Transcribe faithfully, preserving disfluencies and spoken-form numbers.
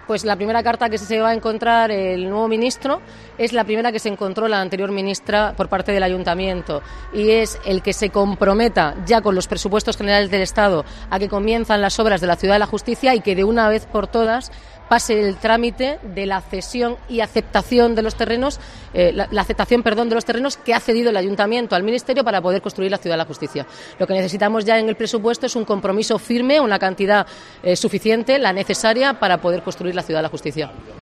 Pues la primera carta que se va a encontrar el nuevo ministro es la primera que se encontró la anterior ministra por parte del Ayuntamiento, y es el que se comprometa ya con los presupuestos generales del Estado a que comienzan las obras de la Ciudad de la Justicia y que de una vez por todas pase el trámite de la cesión y aceptación de los terrenos, eh, la, la aceptación, perdón, de los terrenos que ha cedido el Ayuntamiento al Ministerio para poder construir la Ciudad de la Justicia. Lo que necesitamos ya en el presupuesto es un compromiso firme, una cantidad eh, suficiente, la necesaria para poder construir la Ciudad de la Justicia.